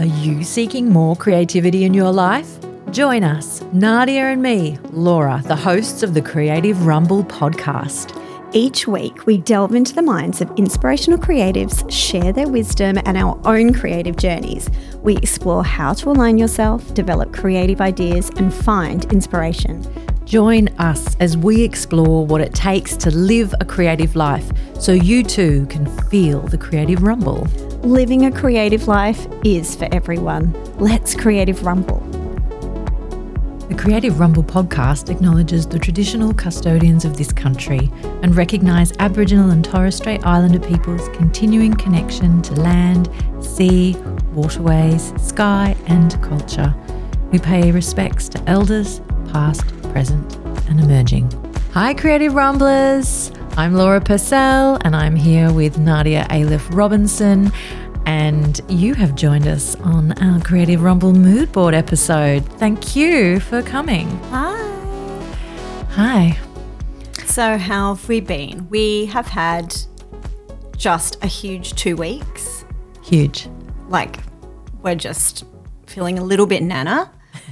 Are you seeking more creativity in your life? Join us, Nadia and me, Laura, the hosts of the Creative Rumble podcast. Each week, we delve into the minds of inspirational creatives, share their wisdom and our own creative journeys. We explore how to align yourself, develop creative ideas, and find inspiration. Join us as we explore what it takes to live a creative life so you too can feel the creative rumble. Living a creative life is for everyone. Let's Creative Rumble. The Creative Rumble podcast acknowledges the traditional custodians of this country and recognise Aboriginal and Torres Strait Islander peoples' continuing connection to land, sea, waterways, sky and culture. We pay respects to elders, past, present and emerging. Hi Creative Rumblers! I'm Laura Purcell and I'm here with Nadia Ailiff Robinson, and you have joined us on our Creative Rumble Mood Board episode. Thank you for coming. Hi. So how have we been? We have had just a huge 2 weeks. Huge. Like, we're just feeling a little bit nana.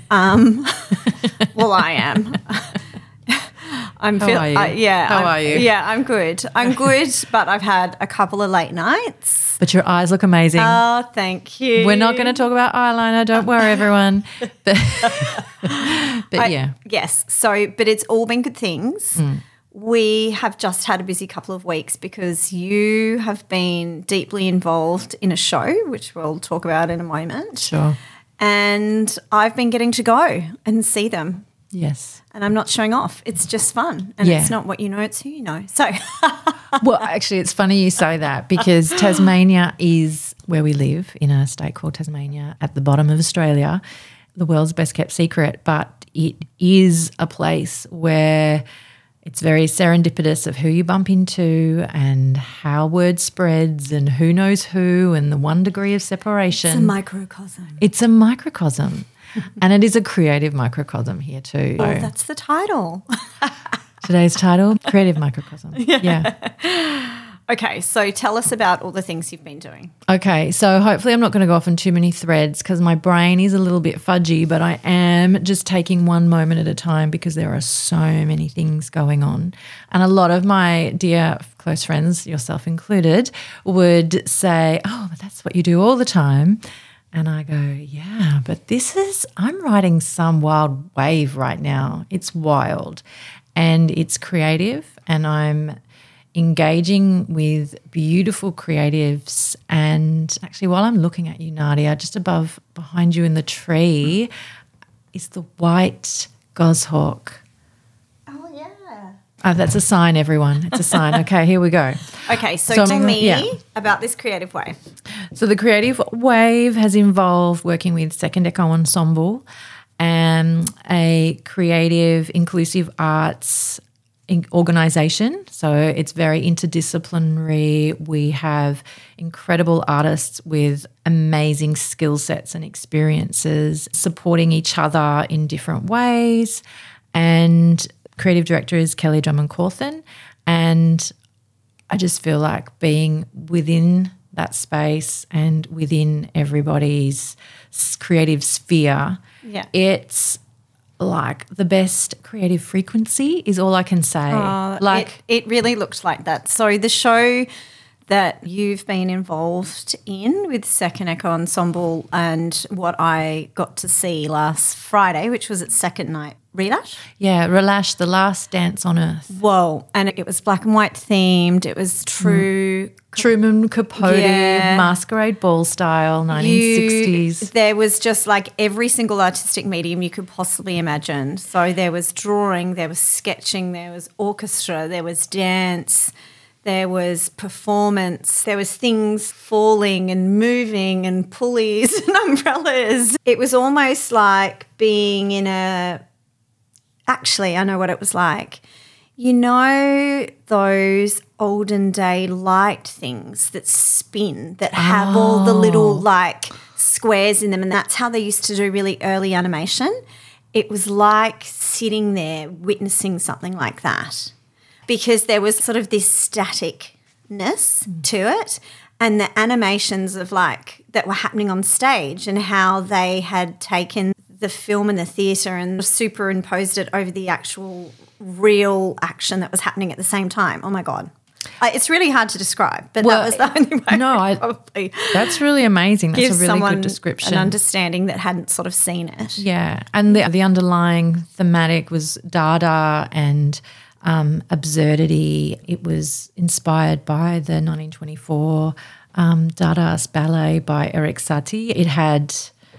Well, I am. How are you? How are you? Yeah, I'm good. I'm good, but I've had a couple of late nights. But your eyes look amazing. Oh, thank you. We're not going to talk about eyeliner. Don't worry, everyone. But yeah. Yes. So, but it's all been good things. We have just had a busy couple of weeks because you have been deeply involved in a show, which we'll talk about in a moment. Sure. And I've been getting to go and see them. Yes. And I'm not showing off. It's just fun. And it's not what you know, it's who you know. So, well, actually, it's funny you say that because Tasmania is where we live, in a state called Tasmania at the bottom of Australia, the world's best kept secret. But it is a place where it's very serendipitous of who you bump into and how word spreads and who knows who and the 1 degree of separation. It's a microcosm. It's a microcosm. And it is a creative microcosm here too. Oh, that's the title. Today's title, Creative Microcosm. Yeah. Okay, so tell us about all the things you've been doing. Okay, so hopefully I'm not going to go off on too many threads because my brain is a little bit fudgy, but I am just taking one moment at a time because there are so many things going on. And a lot of my dear close friends, yourself included, would say, oh, but that's what you do all the time. And I go, yeah, but I'm riding some wild wave right now. It's wild and it's creative and I'm engaging with beautiful creatives. And actually, while I'm looking at you, Nadia, just behind you in the tree is the white goshawk. Oh, yeah. That's a sign, everyone. It's a sign. Okay, here we go. Okay, so tell me about this creative wave. So the creative wave has involved working with Second Echo Ensemble, a creative inclusive arts organisation. So it's very interdisciplinary. We have incredible artists with amazing skill sets and experiences supporting each other in different ways. And creative director is Kelly Drummond-Cawthon. And I just feel like being within that space and within everybody's creative sphere, it's like the best creative frequency is all I can say. It really looks like that. So the show that you've been involved in with Second Echo Ensemble and what I got to see last Friday, which was its second night, Relash? Yeah, Relash, the last dance on earth. Whoa, and it was black and white themed. It was Truman Capote, masquerade ball style, 1960s. There was just like every single artistic medium you could possibly imagine. So there was drawing, there was sketching, there was orchestra, there was dance, there was performance, there was things falling and moving and pulleys and umbrellas. It was almost like being in actually, I know what it was like. You know those olden day light things that spin, that have all the little like squares in them, and that's how they used to do really early animation? It was like sitting there witnessing something like that because there was sort of this staticness to it, and the animations of like that were happening on stage and how they had taken the film and the theatre and superimposed it over the actual real action that was happening at the same time. Oh, my God. It's really hard to describe, but that was the only way. No, probably that's really amazing. That's a really good description. An understanding that hadn't sort of seen it. Yeah, and the underlying thematic was Dada and absurdity. It was inspired by the 1924 Dadaist ballet by Erik Satie. It had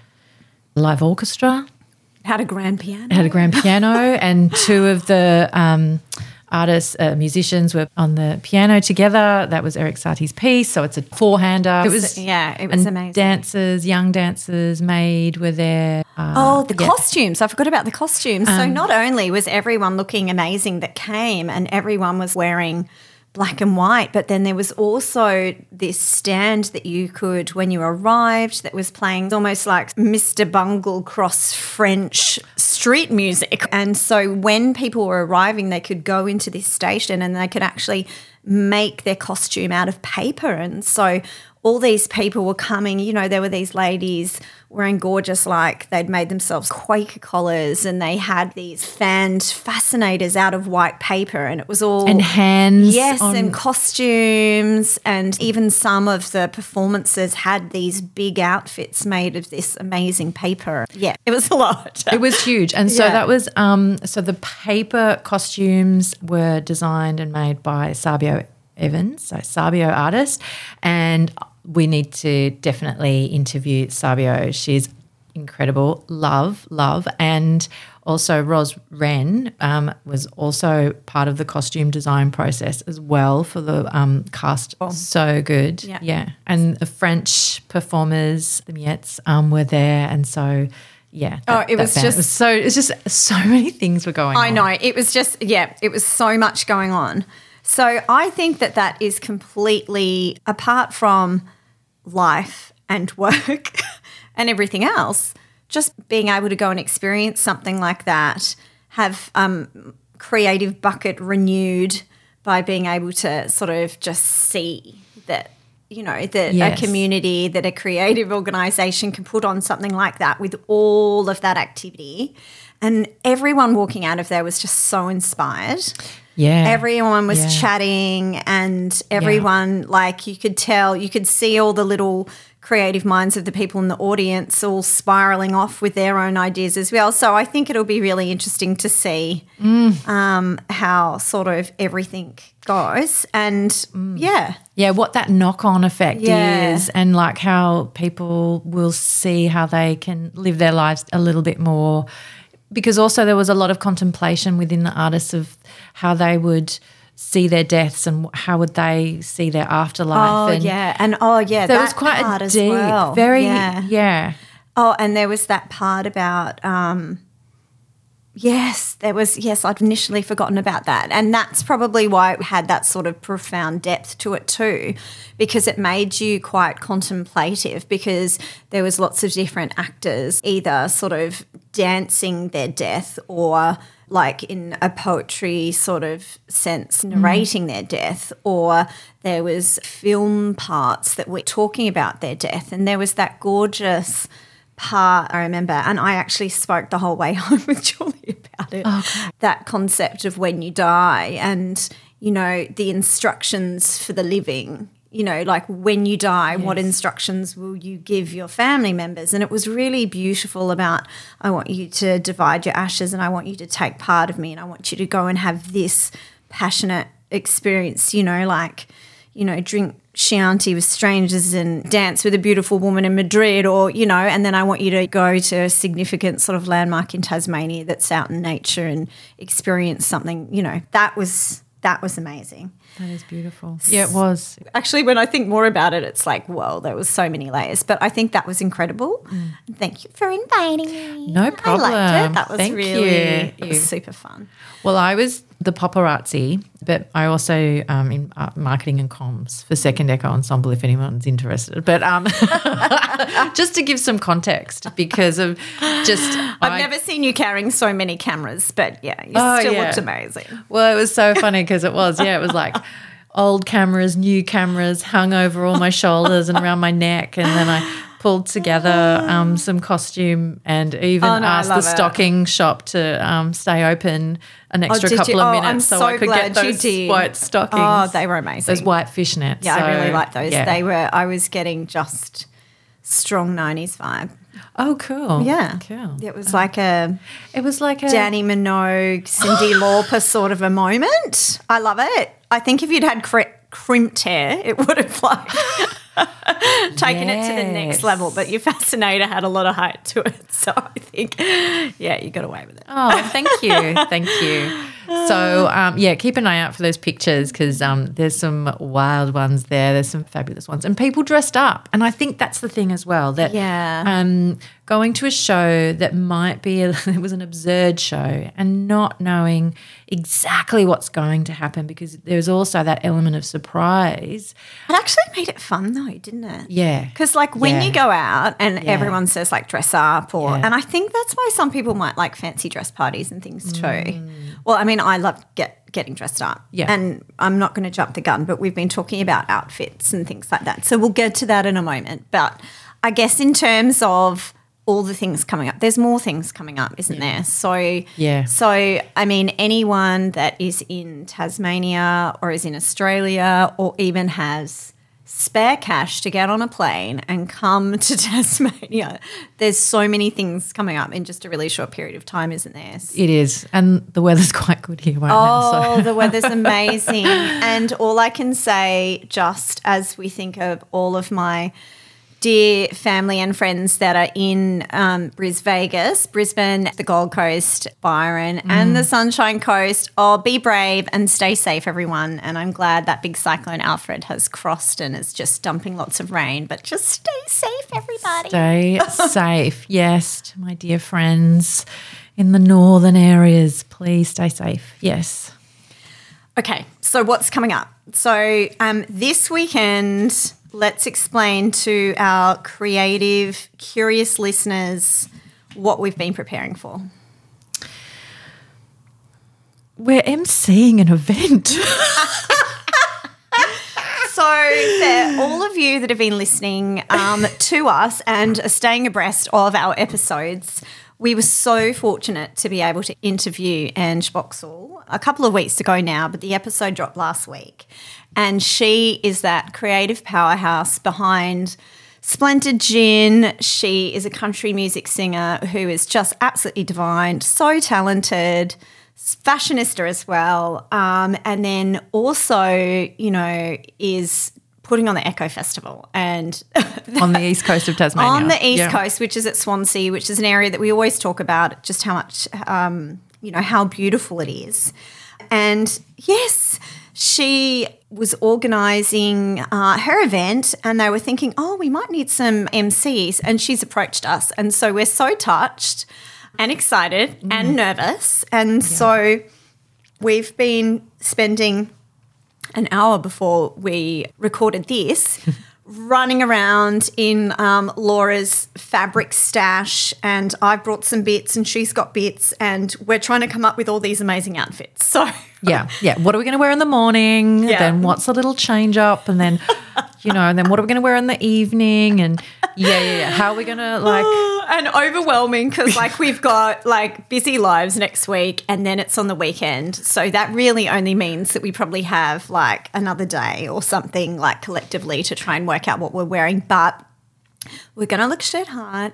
live orchestra. It had a grand piano. It had a grand piano, and two of the artists, musicians were on the piano together. That was Erik Satie's piece, so it's a four-hander. It was amazing. Dancers, young dancers, maid were there. Costumes. I forgot about the costumes. So not only was everyone looking amazing that came and everyone was wearing black and white, but then there was also this stand that you could, when you arrived, that was playing almost like Mr. Bungle cross French street music. And so when people were arriving, they could go into this station and they could actually make their costume out of paper. And so all these people were coming, you know, there were these ladies wearing gorgeous, like they'd made themselves Quaker collars and they had these fanned fascinators out of white paper, and it was all... And hands. Yes, and costumes, and even some of the performances had these big outfits made of this amazing paper. Yeah, it was a lot. It was huge. And so that was, so the paper costumes were designed and made by Sabio Evans, so Sabio artist, and we need to definitely interview Sabio. She's incredible, love, and also Ros Wren was also part of the costume design process as well for the cast. So good, yeah. And the French performers, the Miettes, were there, and so. Yeah. It's just so many things were going on. I know. It was just, it was so much going on. So I think that is completely, apart from life and work and everything else, just being able to go and experience something like that, have creative bucket renewed by being able to sort of just see that, you know, that a community, that a creative organisation can put on something like that with all of that activity. And everyone walking out of there was just so inspired. Yeah. Everyone was chatting, and everyone, like, you could tell, you could see all the little creative minds of the people in the audience all spiraling off with their own ideas as well. So I think it'll be really interesting to see how sort of everything goes, and what that knock-on effect is, and like how people will see how they can live their lives a little bit more. Because also there was a lot of contemplation within the artists of how they would see their deaths and how would they see their afterlife. There was quite a deep, well. very, Oh, and there was that part about, I'd initially forgotten about that. And that's probably why it had that sort of profound depth to it too, because it made you quite contemplative, because there was lots of different actors either sort of dancing their death or like in a poetry sort of sense narrating their death, or there was film parts that were talking about their death, and there was that gorgeous part, I remember, and I actually spoke the whole way home with Julie about it, that concept of when you die and, you know, the instructions for the living, you know, like when you die, what instructions will you give your family members? And it was really beautiful about, I want you to divide your ashes and I want you to take part of me and I want you to go and have this passionate experience, you know, like, you know, drink Chianti with strangers and dance with a beautiful woman in Madrid, or, you know, and then I want you to go to a significant sort of landmark in Tasmania that's out in nature and experience something, you know. That was amazing. That is beautiful. Yeah, it was. Actually, when I think more about it, it's like, whoa, there was so many layers. But I think that was incredible. Thank you for inviting me. No problem. I liked it. That was It was super fun. Well, I was the paparazzi, but I also in marketing and comms for Second Echo Ensemble, if anyone's interested. But just to give some context, because of just I've never seen you carrying so many cameras, but you still looked amazing. Well, it was so funny because it was like old cameras, new cameras hung over all my shoulders and around my neck, and then I pulled together some costume and even asked the stocking shop to stay open an extra couple of minutes so I could get those white stockings. Oh, they were amazing. Those white fishnets. Yeah, so, I really like those. Yeah. I was getting just strong 90s vibe. Oh, cool. Yeah. Cool. It was like a Danny Minogue, Cyndi Lauper sort of a moment. I love it. I think if you'd had crimped hair, it would have like taken it to the next level. But your fascinator had a lot of height to it. So I think, yeah, you got away with it. Oh, thank you. Thank you. So, keep an eye out for those pictures because there's some wild ones there. There's some fabulous ones. And people dressed up. And I think that's the thing as well, that going to a show that might be it was an absurd show and not knowing exactly what's going to happen because there's also that element of surprise. It actually made it fun though, didn't it? Yeah. Because like when you go out and everyone says like dress up and I think that's why some people might like fancy dress parties and things too. Well, I mean, I love getting dressed up. Yeah. And I'm not going to jump the gun, but we've been talking about outfits and things like that. So we'll get to that in a moment. But I guess in terms of all the things coming up, there's more things coming up, isn't there? So, I mean, anyone that is in Tasmania or is in Australia or even has spare cash to get on a plane and come to Tasmania, there's so many things coming up in just a really short period of time, isn't there? It is. And the weather's quite good here right now. So. The weather's amazing. And all I can say, just as we think of all of my dear family and friends that are in Brisbane, the Gold Coast, Byron, and the Sunshine Coast. Oh, be brave and stay safe, everyone. And I'm glad that big cyclone Alfred has crossed and is just dumping lots of rain. But just stay safe, everybody. Stay safe. Yes, to my dear friends in the northern areas, please stay safe. Yes. Okay, so what's coming up? So this weekend, let's explain to our creative, curious listeners what we've been preparing for. We're emceeing an event. So for all of you that have been listening to us and are staying abreast of our episodes, we were so fortunate to be able to interview Ange Boxall a couple of weeks ago now, but the episode dropped last week. And she is that creative powerhouse behind Splendid Gin. She is a country music singer who is just absolutely divine, so talented, fashionista as well, and then also, is putting on the Echo Festival and on the east coast of Tasmania. On the east coast, which is at Swansea, which is an area that we always talk about, just how much, how beautiful it is. And yes, she was organising her event and they were thinking, we might need some MCs, and she's approached us. And so we're so touched and excited and nervous. And so we've been spending an hour before we recorded this running around in Laura's fabric stash, and I've brought some bits and she's got bits, and we're trying to come up with all these amazing outfits. So yeah. What are we going to wear in the morning? Yeah. Then what's a little change up? And then, and then what are we going to wear in the evening? And how are we going to and overwhelming because we've got busy lives next week and then it's on the weekend. So that really only means that we probably have another day or something collectively to try and work out what we're wearing. But we're going to look shit hard.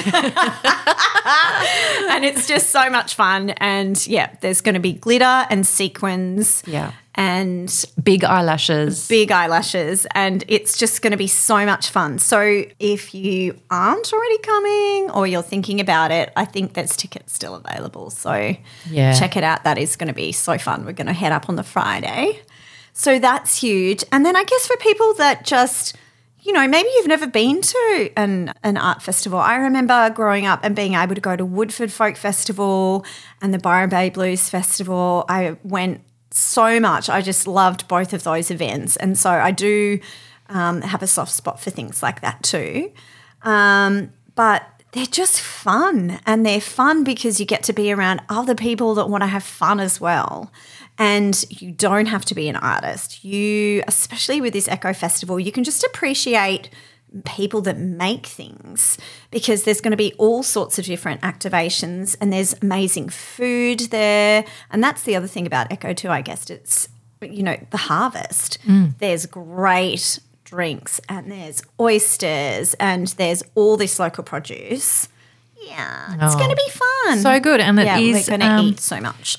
And it's just so much fun. And, there's going to be glitter and sequins. Yeah. And big eyelashes. And it's just going to be so much fun. So if you aren't already coming or you're thinking about it, I think there's tickets still available. So check it out. That is going to be so fun. We're going to head up on the Friday. So that's huge. And then I guess for people that just – maybe you've never been to an art festival. I remember growing up and being able to go to Woodford Folk Festival and the Byron Bay Blues Festival. I went so much. I just loved both of those events. And so I do have a soft spot for things like that too. But they're just fun, and they're fun because you get to be around other people that want to have fun as well. And you don't have to be an artist. You, especially with this Echo Festival, you can just appreciate people that make things, because there's going to be all sorts of different activations and there's amazing food there. And that's the other thing about Echo too, I guess. It's, the harvest. There's great drinks and there's oysters and there's all this local produce. Yeah, it's going to be fun. So good. And we're going to eat so much.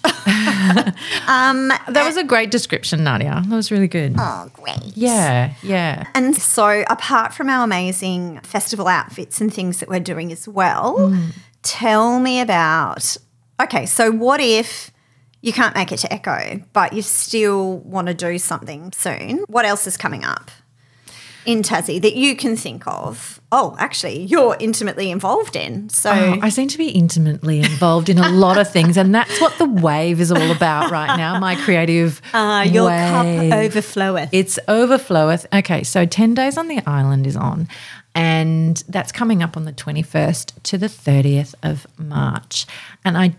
That was a great description, Nadia. That was really good. Oh, great. Yeah. And so apart from our amazing festival outfits and things that we're doing as well, tell me about, okay, so what if you can't make it to Echo but you still want to do something soon? What else is coming up in Tassie that you can think of? Oh, actually, you're intimately involved in. So I seem to be intimately involved in a lot of things, and that's what the wave is all about right now, my creative your wave. cup overfloweth. It's overfloweth. Okay, so 10 Days on the Island is on, and that's coming up on the 21st to the 30th of March. And I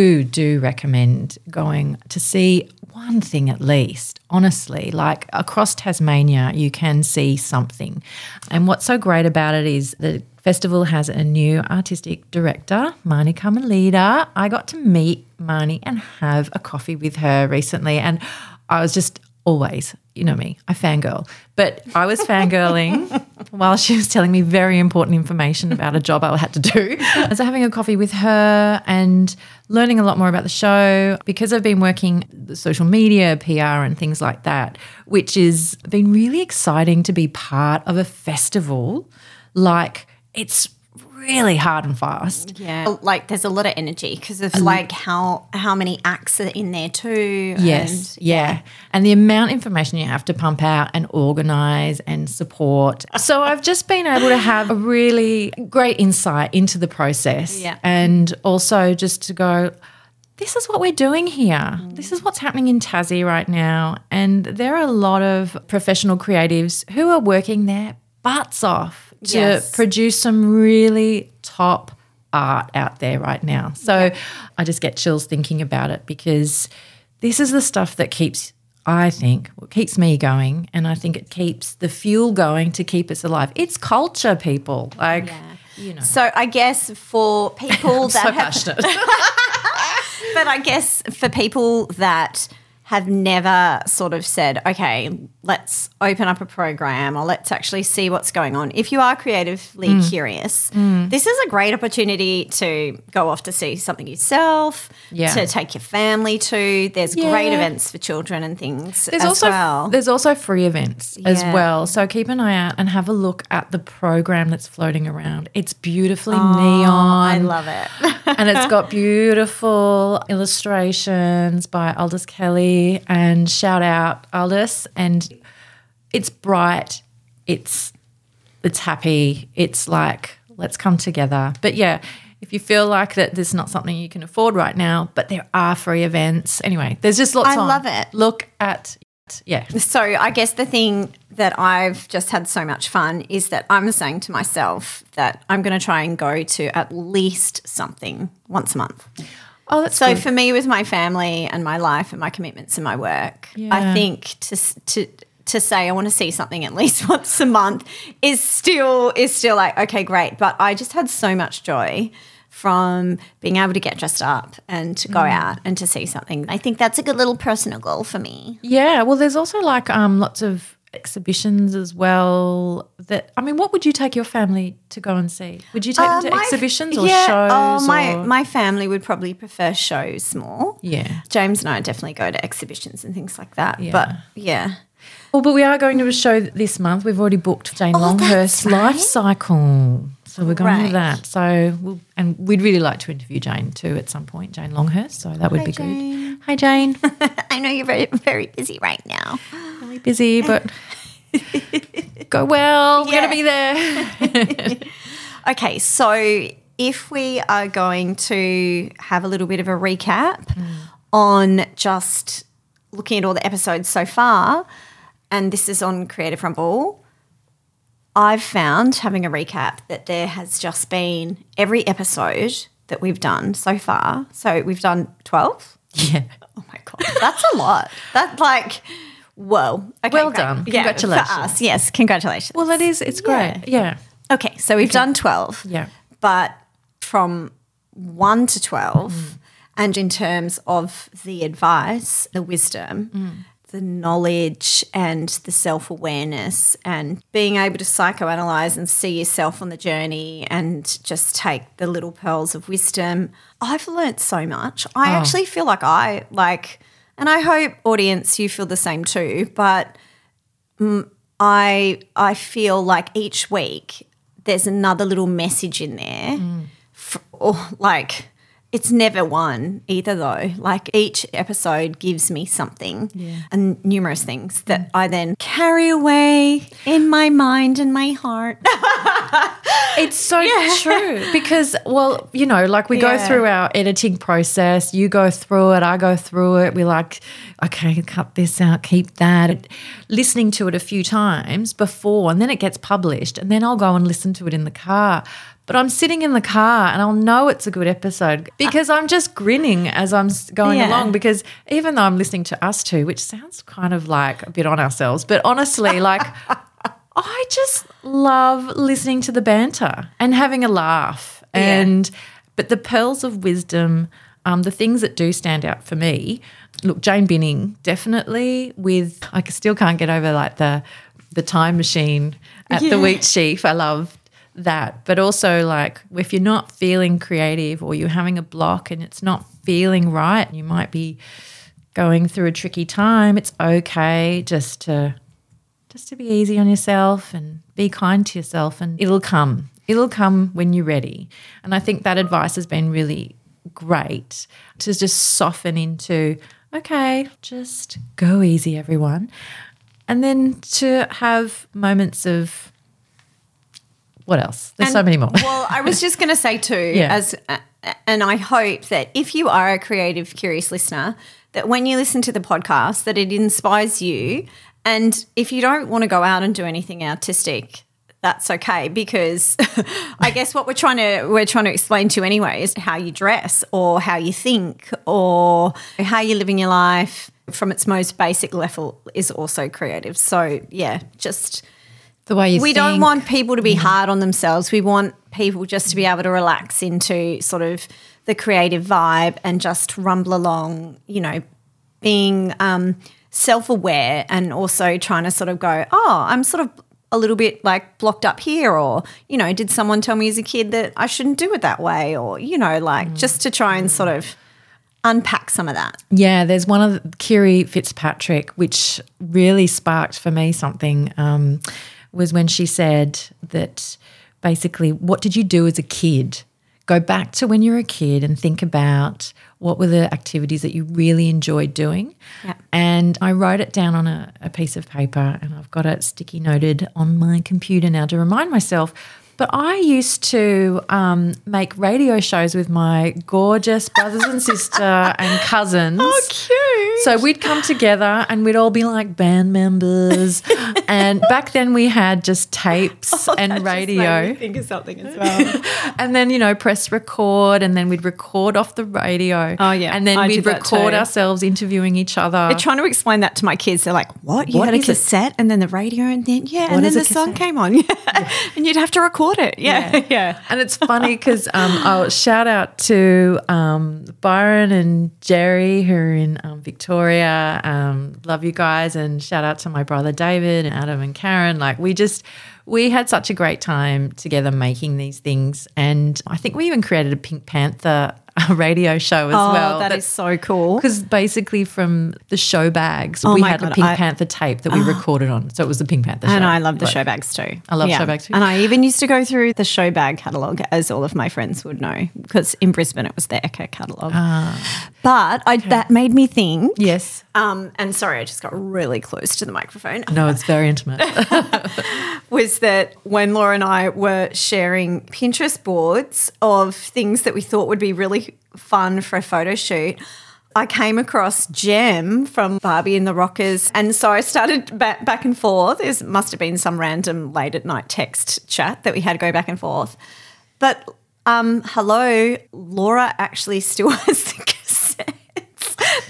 do recommend going to see one thing at least. Honestly, like across Tasmania, you can see something. And what's so great about it is the festival has a new artistic director, Marnie Carmelita. I got to meet Marnie and have a coffee with her recently, and I was just always, you know me, I fangirl. But I was fangirling while she was telling me very important information about a job I had to do. So having a coffee with her and learning a lot more about the show, because I've been working the social media, PR and things like that, which has been really exciting to be part of a festival. Like, it's really hard and fast. Yeah, like there's a lot of energy because of like how many acts are in there too. Yes, and, yeah. And the amount of information you have to pump out and organise and support. So I've just been able to have a really great insight into the process, and also just to go, this is what we're doing here. This is what's happening in Tassie right now. And there are a lot of professional creatives who are working their butts off to produce some really top art out there right now. So I just get chills thinking about it, because this is the stuff that keeps me going, and I think it keeps the fuel going to keep us alive. It's culture, people. Like, you know. So I guess for people I'm that so have passionate. but I guess for people that have never sort of said, okay, let's open up a program or let's actually see what's going on. If you are creatively curious, this is a great opportunity to go off to see something yourself, to take your family to. There's great events for children and things well. There's also free events as well. So keep an eye out and have a look at the program that's floating around. It's beautifully neon. I love it. And it's got beautiful illustrations by Aldous Kelly, and shout out Aldous. And it's bright, it's happy, it's like, let's come together. But yeah, if you feel like that there's not something you can afford right now, but there are free events. Anyway, there's just lots on. I love it. Look at So I guess the thing that I've just had so much fun is that I'm saying to myself that I'm going to try and go to at least something once a month. Oh, that's so good. For me, with my family and my life and my commitments and my work, I think to say I want to see something at least once a month is still like, okay, great. But I just had so much joy from being able to get dressed up and to go out and to see something. I think that's a good little personal goal for me. Yeah, well, there's also like lots of exhibitions as well. What would you take your family to go and see? Would you take them to exhibitions or shows? My family would probably prefer shows more. Yeah. James and I definitely go to exhibitions and things like that. Yeah. But yeah. Well, but we are going to a show this month. We've already booked Jane Longhurst's Life Cycle. So we're going to that. So we'd really like to interview Jane too at some point, Jane Longhurst. So that would be Jane. good. Hi, Jane. I know you're very, very busy right now. Really busy, but go well. We're going to be there. Okay, so if we are going to have a little bit of a recap on just looking at all the episodes so far, and this is on Creative Rumble, I've found, having a recap, that there has just been every episode that we've done so far. So we've done 12? Yeah. Oh my God, that's a lot. That's like, whoa. Okay, Well great. done. Yeah, Congratulations. for us, yes, congratulations. Well, it's great. Yeah. Okay, so we've done 12. Yeah. But from 1 to 12, and in terms of the advice, the wisdom, the knowledge and the self-awareness and being able to psychoanalyze and see yourself on the journey and just take the little pearls of wisdom, I've learnt so much. I actually feel like and I hope, audience, you feel the same too, but I feel like each week there's another little message in there. It's never one either though. Like each episode gives me something and numerous things that I then carry away in my mind and my heart. It's so true because, well, you know, like we go through our editing process, you go through it, I go through it. We're like, okay, cut this out, keep that. Listening to it a few times before and then it gets published and then I'll go and listen to it in the car. But I'm sitting in the car and I'll know it's a good episode because I'm just grinning as I'm going along because even though I'm listening to us two, which sounds kind of like a bit on ourselves, but honestly, like I just love listening to the banter and having a laugh. But the pearls of wisdom, the things that do stand out for me, look, Jane Binning definitely I still can't get over like the time machine at the wheat sheaf. I love that, but also like if you're not feeling creative or you're having a block and it's not feeling right, you might be going through a tricky time, it's okay just to be easy on yourself and be kind to yourself and it'll come when you're ready. And I think that advice has been really great to just soften into, okay, just go easy everyone, and then to have moments of what else? There's so many more. Well, I was just going to say too, and I hope that if you are a creative, curious listener, that when you listen to the podcast, that it inspires you. And if you don't want to go out and do anything artistic, that's okay because I guess what we're trying to explain to you anyway is how you dress or how you think or how you're living your life from its most basic level is also creative. So just the way you we don't want people to be hard on themselves. We want people just to be able to relax into sort of the creative vibe and just rumble along, you know, being self-aware and also trying to sort of go, I'm sort of a little bit like blocked up here or, you know, did someone tell me as a kid that I shouldn't do it that way or, you know, like just to try and sort of unpack some of that. Yeah, there's one of Kiri Fitzpatrick which really sparked for me something was when she said that basically what did you do as a kid? Go back to when you were a kid and think about what were the activities that you really enjoyed doing. Yeah. And I wrote it down on a piece of paper and I've got it sticky noted on my computer now to remind myself. But I used to make radio shows with my gorgeous brothers and sister and cousins. Oh, cute. So we'd come together and we'd all be like band members. And back then we had just tapes and radio. Just made me think of something as well. And then, you know, press record and then we'd record off the radio. Oh, yeah. And then I we'd did that record too. ourselves interviewing each other. They're trying to explain that to my kids. They're like, what? You What had a is it? cassette and then the radio and then, and then is a the song cassette? came on. Yeah. And you'd have to record it. Yeah. And it's funny because I'll shout out to Byron and Jerry who are in Victoria. Love you guys, and shout out to my brother David and Adam and Karen. Like we had such a great time together making these things, and I think we even created a Pink Panther radio show as well. That is so cool. Because basically from the show bags, Oh we my had God, a Pink Panther tape that we recorded on. So it was the Pink Panther show. And I love the Right. show bags too. I love show bags too. And I even used to go through the show bag catalogue, as all of my friends would know, because in Brisbane it was the Echo catalogue. But that made me think. Yes. And sorry, I just got really close to the microphone. No, it's very intimate. Was that when Laura and I were sharing Pinterest boards of things that we thought would be really fun for a photo shoot, I came across Gem from Barbie and the Rockers. And so I started back and forth. There must have been some random late at night text chat that we had to go back and forth. But hello, Laura actually still has the cassettes that I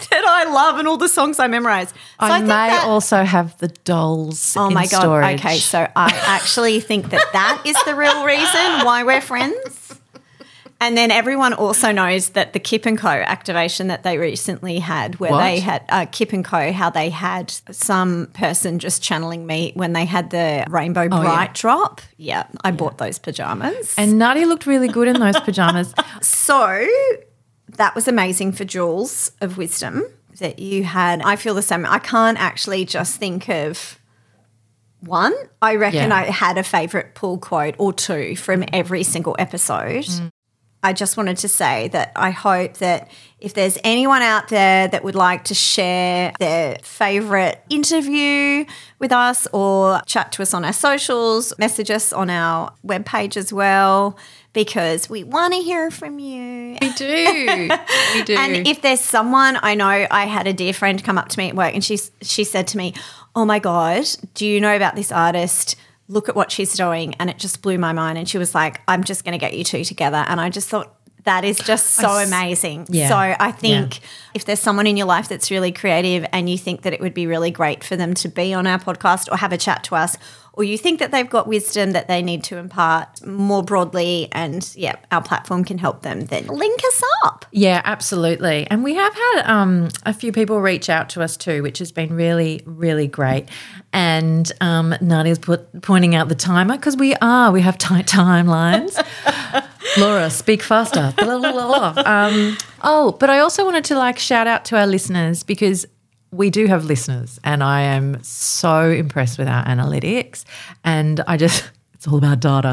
love and all the songs I memorise. So I think may that- also have the dolls Oh in my God. storage. Okay, so I actually think that is the real reason why we're friends. And then everyone also knows that the Kip & Co activation that they recently had, where What? they had Kip & Co, how they had some person just channeling me when they had the Rainbow Bright drop. Yeah, I bought those pajamas. And Nutty looked really good in those pajamas. So that was amazing for Jewels of Wisdom that you had. I feel the same. I can't actually just think of one. I reckon I had a favourite pull quote or two from every single episode. I just wanted to say that I hope that if there's anyone out there that would like to share their favourite interview with us or chat to us on our socials, message us on our webpage as well, because we want to hear from you. We do. We do. And if there's someone, I know I had a dear friend come up to me at work and she said to me, oh my God, do you know about this artist? Look at what she's doing. And it just blew my mind. And she was like, I'm just going to get you two together. And I just thought that is just so amazing. Yeah. So I think if there's someone in your life that's really creative and you think that it would be really great for them to be on our podcast or have a chat to us, or you think that they've got wisdom that they need to impart more broadly and, our platform can help them, then link us up. Yeah, absolutely. And we have had a few people reach out to us too, which has been really, really great. And Nadia's pointing out the timer because we have tight timelines. Laura, speak faster. Blah, blah, blah, blah. But I also wanted to shout out to our listeners because we do have listeners and I am so impressed with our analytics and it's all about data.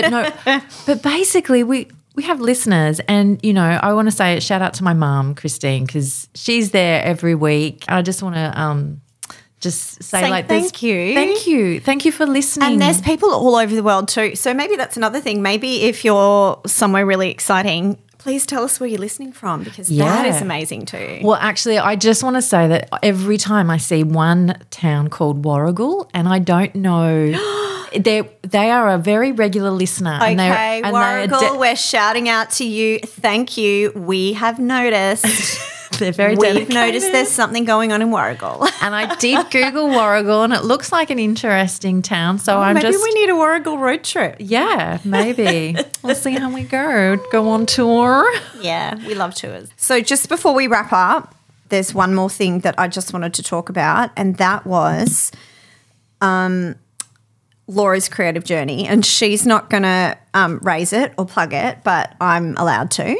But basically we have listeners and, I want to say a shout out to my mum, Christine, because she's there every week. I just want to just say thank you. Thank you for listening. And there's people all over the world too. So maybe that's another thing. Maybe if you're somewhere really exciting, please tell us where you're listening from because that is amazing too. Well, actually, I just want to say that every time I see one town called Warragul, and I don't know, they are a very regular listener. Okay, Warragul, we're shouting out to you. Thank you. We have noticed. They're very dedicated. We've noticed there's something going on in Warragul. And I did Google Warragul and it looks like an interesting town. So maybe we need a Warragul road trip. Yeah, maybe. We'll see how we go. Go on tour. Yeah, we love tours. So just before we wrap up, there's one more thing that I just wanted to talk about, and that was Laura's creative journey. And she's not going to raise it or plug it, but I'm allowed to.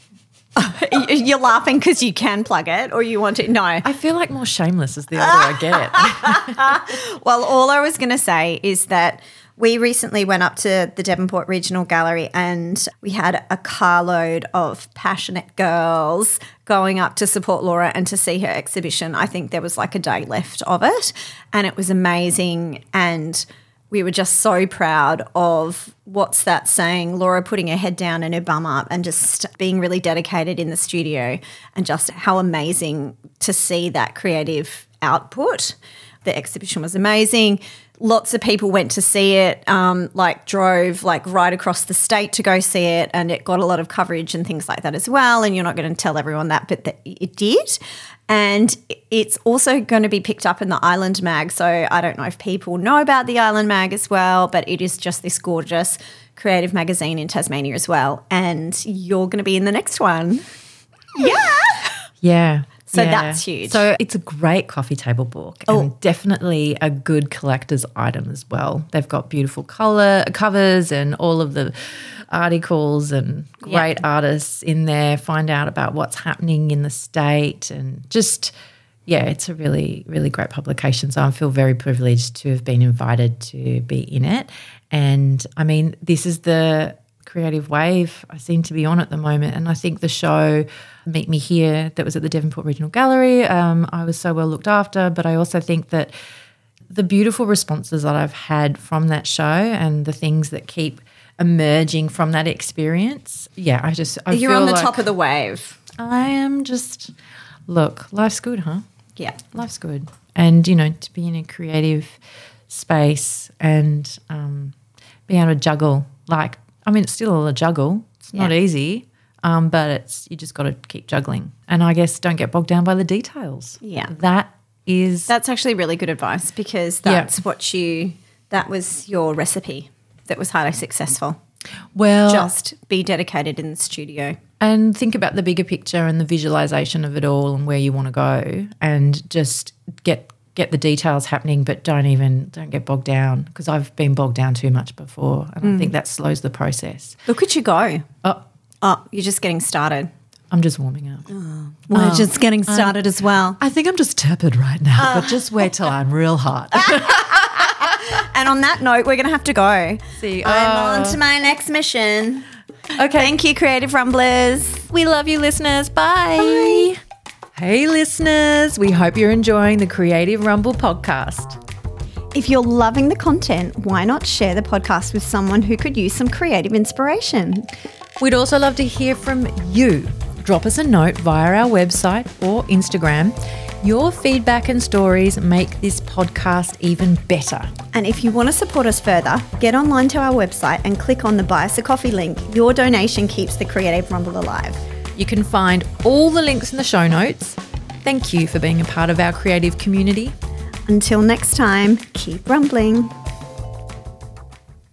You're laughing because you can plug it or you want to? No. I feel like more shameless as the older I get. Well, all I was going to say is that we recently went up to the Devonport Regional Gallery and we had a carload of passionate girls going up to support Laura and to see her exhibition. I think there was a day left of it and it was amazing and we were just so proud of what's that saying, Laura putting her head down and her bum up and just being really dedicated in the studio and just how amazing to see that creative output. The exhibition was amazing. Lots of people went to see it, drove right across the state to go see it and it got a lot of coverage and things like that as well. And you're not going to tell everyone that, but it did. And it's also going to be picked up in the Island Mag. So I don't know if people know about the Island Mag as well, but it is just this gorgeous creative magazine in Tasmania as well. And you're going to be in the next one. Yeah. Yeah. So that's huge. So it's a great coffee table book and definitely a good collector's item as well. They've got beautiful covers and all of the articles and great artists in there, find out about what's happening in the state and just, it's a really, really great publication. So I feel very privileged to have been invited to be in it. And I mean, this is the creative wave I seem to be on at the moment. And I think the show Meet Me Here that was at the Devonport Regional Gallery, I was so well looked after, but I also think that the beautiful responses that I've had from that show and the things that keep emerging from that experience, I You're feel on the like top of the wave. I am just, look, life's good, huh? Yeah. Life's good. And, to be in a creative space and be able to juggle, it's still a juggle. It's not easy. but you just got to keep juggling. And I guess don't get bogged down by the details. Yeah. That's actually really good advice because that was your recipe that was highly successful. Well, just be dedicated in the studio. And think about the bigger picture and the visualization of it all and where you want to go, and just get the details happening, but don't get bogged down, because I've been bogged down too much before, and I think that slows the process. Look at you go. Oh, you're just getting started. I'm just warming up. We're just getting started as well. I think I'm just tepid right now, but just wait till I'm real hot. And on that note, we're going to have to go. See, I'm on to my next mission. Okay. Thank you, Creative Rumblers. We love you, listeners. Bye. Hey, listeners. We hope you're enjoying the Creative Rumble podcast. If you're loving the content, why not share the podcast with someone who could use some creative inspiration? We'd also love to hear from you. Drop us a note via our website or Instagram. Your feedback and stories make this podcast even better. And if you want to support us further, get online to our website and click on the Buy Us a Coffee link. Your donation keeps the Creative Rumble alive. You can find all the links in the show notes. Thank you for being a part of our creative community. Until next time, keep rumbling.